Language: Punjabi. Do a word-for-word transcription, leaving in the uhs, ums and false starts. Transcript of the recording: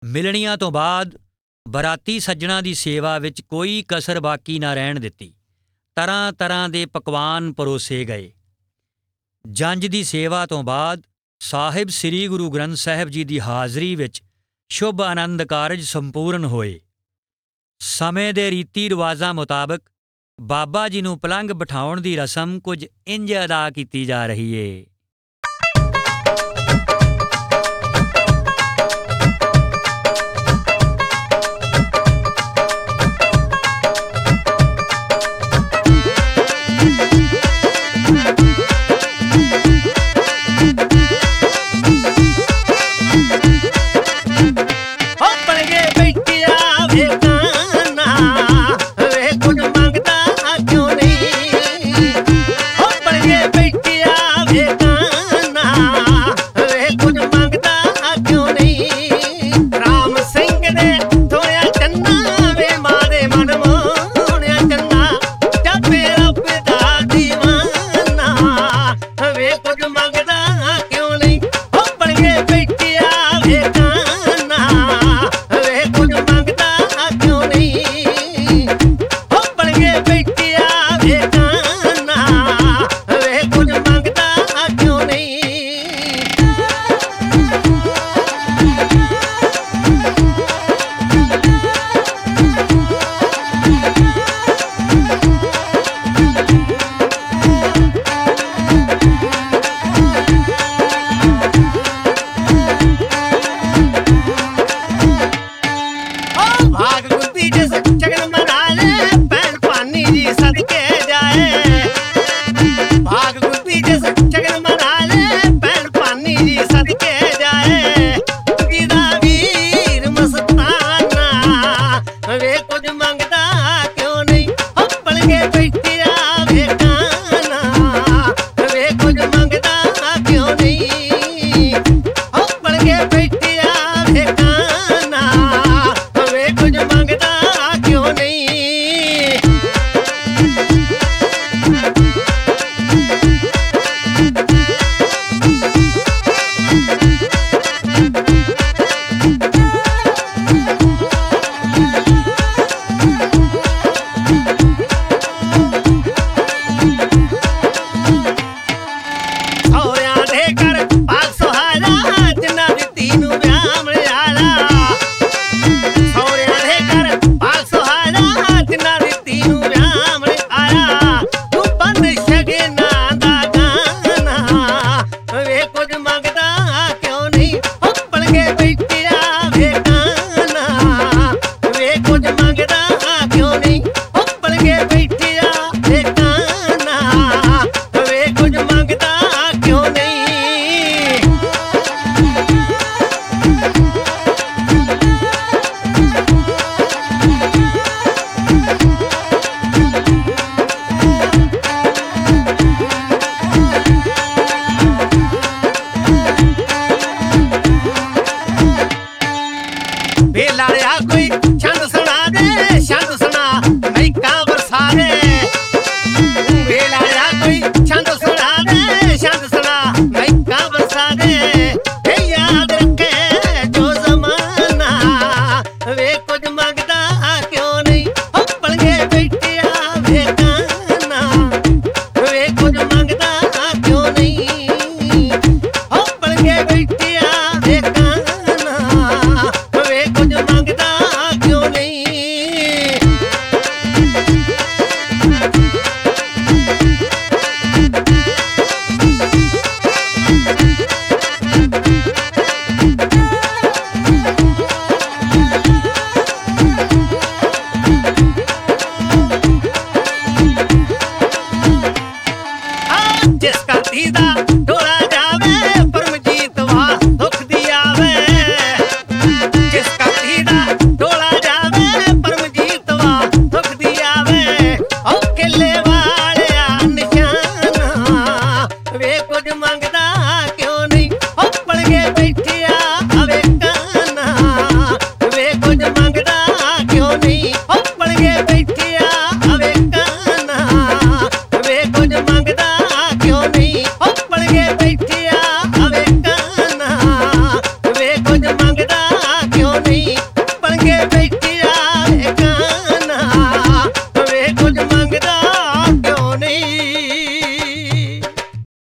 ਮਿਲਣੀਆਂ ਤੋਂ ਬਾਅਦ ਬਰਾਤੀ ਸੱਜਣਾਂ ਦੀ ਸੇਵਾ ਵਿੱਚ ਕੋਈ ਕਸਰ ਬਾਕੀ ਨਾ ਰਹਿਣ ਦਿੱਤੀ। ਤਰ੍ਹਾਂ ਤਰ੍ਹਾਂ ਦੇ ਪਕਵਾਨ ਪਰੋਸੇ ਗਏ। ਜੰਝ ਦੀ ਸੇਵਾ ਤੋਂ ਬਾਅਦ ਸਾਹਿਬ ਸ੍ਰੀ ਗੁਰੂ ਗ੍ਰੰਥ ਸਾਹਿਬ ਜੀ ਦੀ ਹਾਜ਼ਰੀ ਵਿੱਚ ਸ਼ੁਭ ਆਨੰਦ ਕਾਰਜ ਸੰਪੂਰਨ ਹੋਏ। ਸਮੇਂ ਦੇ ਰੀਤੀ ਰਿਵਾਜ਼ਾਂ ਮੁਤਾਬਕ ਬਾਬਾ ਜੀ ਨੂੰ ਪਲੰਘ ਬਿਠਾਉਣ ਦੀ ਰਸਮ ਕੁਝ ਇੰਝ ਅਦਾ ਕੀਤੀ ਜਾ ਰਹੀ ਏ। ਕੋਈ ਛੰਦ ਸੁਣਾ ਦੇ, ਛੰਦ ਸੁਣਾ, ਮਹਿਕਾਂ ਵਰਸਾ ਦੇ।